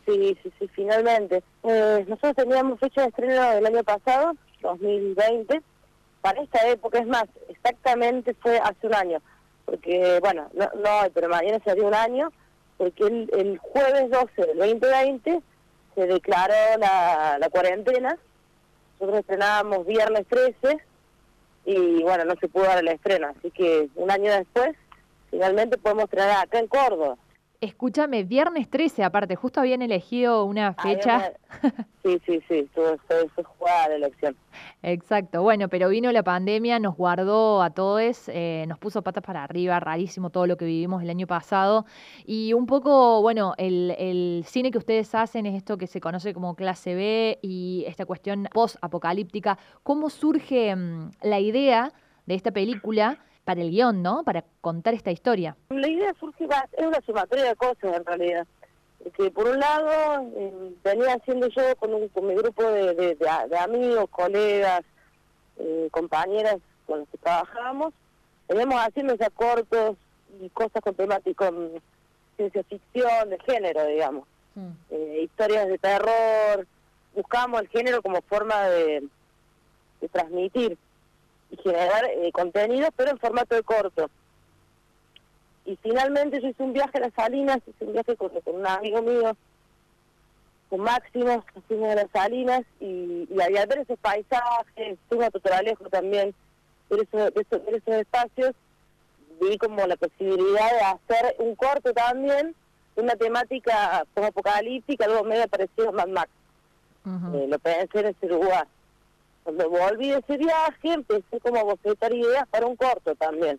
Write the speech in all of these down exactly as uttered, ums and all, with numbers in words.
Sí, sí, sí, finalmente. Eh, nosotros teníamos fecha de estreno del año pasado, dos mil veinte, para esta época, es más, exactamente fue hace un año, porque, bueno, no, no pero mañana sería un año, porque el, el jueves doce del veinte veinte se declaró la, la cuarentena. Nosotros estrenábamos viernes trece y, bueno, no se pudo dar el estreno, así que un año después, finalmente podemos estrenar acá en Córdoba. Escúchame, viernes trece aparte, justo habían elegido una fecha. Sí, sí, sí, todo fue jugada la elección. Exacto, bueno, pero vino la pandemia, nos guardó a todos, eh, nos puso patas para arriba, rarísimo todo lo que vivimos el año pasado. Y un poco, bueno, el, el cine que ustedes hacen es esto que se conoce como clase B y esta cuestión post-apocalíptica. ¿Cómo surge mmm, la idea de esta película para el guión, ¿no? Para contar esta historia. La idea surge, es una sumatoria de cosas en realidad. Que por un lado, eh, venía haciendo yo con, un, con mi grupo de, de, de, de amigos, colegas, eh, compañeras con los que trabajábamos, veníamos haciendo ya cortos y cosas con temática, con ciencia ficción, de género, digamos. Mm. Eh, historias de terror, buscábamos el género como forma de, de transmitir y generar eh, contenido, pero en formato de corto. Y finalmente yo hice un viaje a las Salinas, hice un viaje con, con un amigo mío, con Máximo, fuimos a las Salinas, y, y al ver esos paisajes, fuimos a Totoralejo también, ver esos, esos, ver esos espacios, vi como la posibilidad de hacer un corto también, una temática como apocalíptica, algo medio parecido a Mad Max. Uh-huh. Eh, lo pensé en ese lugar. Cuando volví de ese viaje, empecé como a bocetar ideas para un corto también.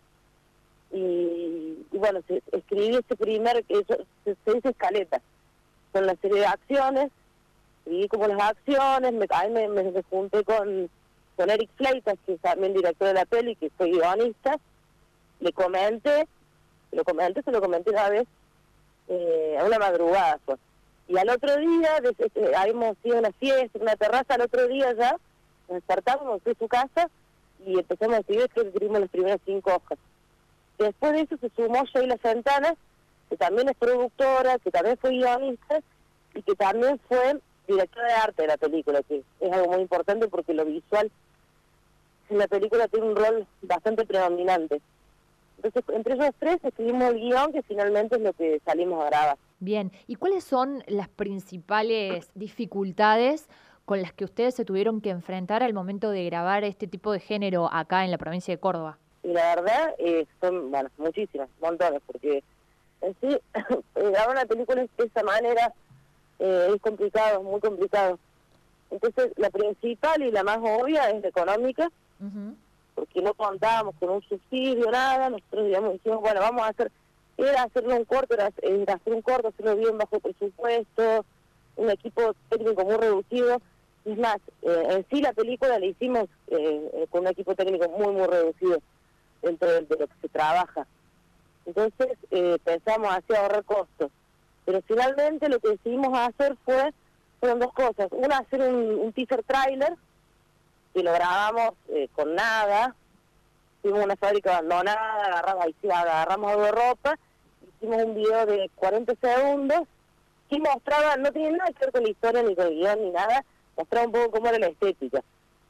Y, y bueno, se, escribí este primer, eso, se, se dice escaleta, con la serie de acciones, escribí como las acciones, me, ahí me, me, me junté con, con Eric Fleitas, que es también director de la peli, que soy guionista, le comenté, lo comenté, se lo comenté una vez, eh, a una madrugada pues. Y al otro día, de, de, habíamos ido a una fiesta, una terraza, al otro día ya, nos despertamos, fui a su casa, y empezamos a escribir, que escribimos las primeras cinco hojas. Después de eso se sumó Sheila Santana, que también es productora, que también fue guionista y que también fue directora de arte de la película, que es algo muy importante porque lo visual en la película tiene un rol bastante predominante. Entonces, entre esos tres escribimos el guión, que finalmente es lo que salimos a grabar. Bien, ¿y cuáles son las principales dificultades con las que ustedes se tuvieron que enfrentar al momento de grabar este tipo de género acá en la provincia de Córdoba? Y la verdad, eh, son, bueno, muchísimas, montones, porque en sí, grabar una película de esa manera eh, es complicado, muy complicado. Entonces, la principal y la más obvia es la económica, uh-huh. porque no contábamos con un subsidio, nada. Nosotros, digamos, dijimos, bueno, vamos a hacer, era hacerlo un corto, era, era hacer un corto, hacerlo bien bajo presupuesto, un equipo técnico muy reducido. Es más, eh, en sí la película la hicimos eh, con un equipo técnico muy, muy reducido dentro de, de lo que se trabaja. Entonces eh, pensamos así ahorrar costos. Pero finalmente lo que decidimos hacer fue, fueron dos cosas. Una, hacer un, un teaser trailer, que lo grabamos eh, con nada. Fuimos a una fábrica abandonada, agarramos, ahí sí, agarramos algo de ropa, hicimos un video de cuarenta segundos, que mostraba, no tenía nada que ver con la historia, ni con el guión, ni nada, mostraba un poco cómo era la estética.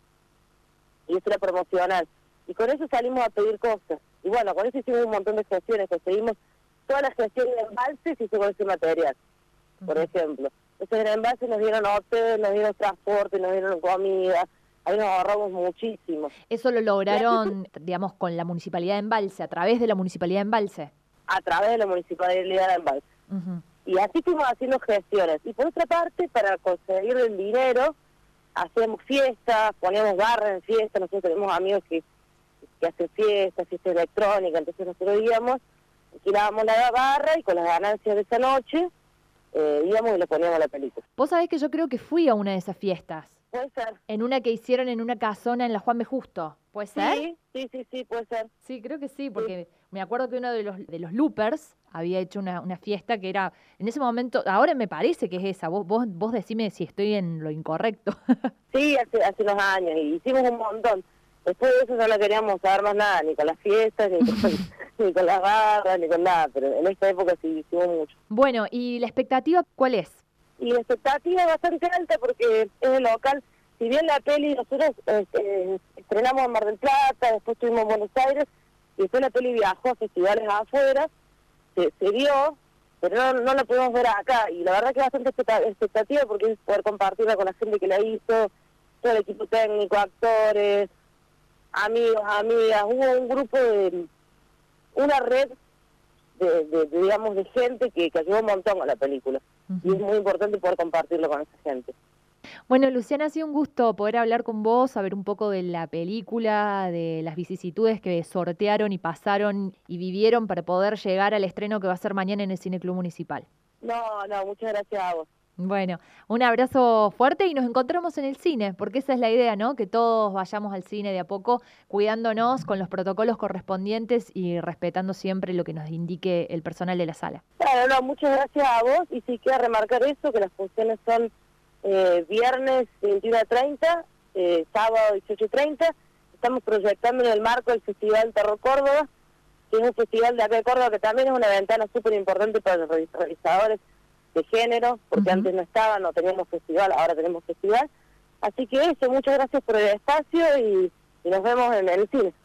Y eso era promocional. Y con eso salimos a pedir cosas. Y bueno, con eso hicimos un montón de gestiones, conseguimos todas las gestiones de embalses y con ese material, por uh-huh. ejemplo. Entonces en embalses nos dieron hotel, nos dieron transporte, nos dieron comida, ahí nos ahorramos muchísimo. ¿Eso lo lograron, digamos, con la Municipalidad de Embalse, a través de la Municipalidad de Embalse? A través de la Municipalidad de Embalse. Uh-huh. Y así fuimos haciendo gestiones. Y por otra parte, para conseguir el dinero, hacíamos fiestas, poníamos barras en fiestas, nosotros tenemos amigos que que hacen fiestas, fiestas electrónicas, entonces nosotros íbamos, alquilábamos la barra y con las ganancias de esa noche eh, íbamos y le poníamos la película. Vos sabés que yo creo que fui a una de esas fiestas. Puede ser. En una que hicieron en una casona en la Juan B. Justo. ¿Puede ser? Sí, sí, sí, sí, puede ser. Sí, creo que sí, porque sí. Me acuerdo que uno de los de los loopers había hecho una, una fiesta que era, en ese momento, ahora me parece que es esa, vos vos, vos decime si estoy en lo incorrecto. Sí, hace, hace unos años, y hicimos un montón. Después de eso no la queríamos saber más nada, ni con las fiestas, ni con, ni con las barras, ni con nada, pero en esta época sí hicimos mucho. Bueno, ¿y la expectativa cuál es? y la expectativa es bastante alta porque es el local. Si bien la peli nosotros eh, estrenamos en Mar del Plata, después estuvimos en Buenos Aires, y después la peli viajó a festivales afuera, se, se vio, pero no, no la pudimos ver acá, y la verdad que es bastante expectativa porque es poder compartirla con la gente que la hizo, todo el equipo técnico, actores, amigos, amigas, hubo un grupo de, una red de, de, de digamos, de gente que, que ayudó un montón a la película, uh-huh. Y es muy importante poder compartirlo con esa gente. Bueno, Luciana, ha sido un gusto poder hablar con vos, saber un poco de la película, de las vicisitudes que sortearon y pasaron y vivieron para poder llegar al estreno que va a ser mañana en el Cine Club Municipal. No, no, muchas gracias a vos. Bueno, un abrazo fuerte y nos encontramos en el cine, porque esa es la idea, ¿no? Que todos vayamos al cine de a poco, cuidándonos con los protocolos correspondientes y respetando siempre lo que nos indique el personal de la sala. Claro, no, muchas gracias a vos, y sí quiero remarcar eso, que las funciones son Eh, viernes veintiuno a treinta, eh, sábado dieciocho a treinta, estamos proyectando en el marco del Festival Terror Córdoba, que es un festival de acá de Córdoba que también es una ventana súper importante para los realizadores de género, porque uh-huh. antes no estaba, no teníamos festival, ahora tenemos festival. Así que eso, muchas gracias por el espacio y, y nos vemos en el cine.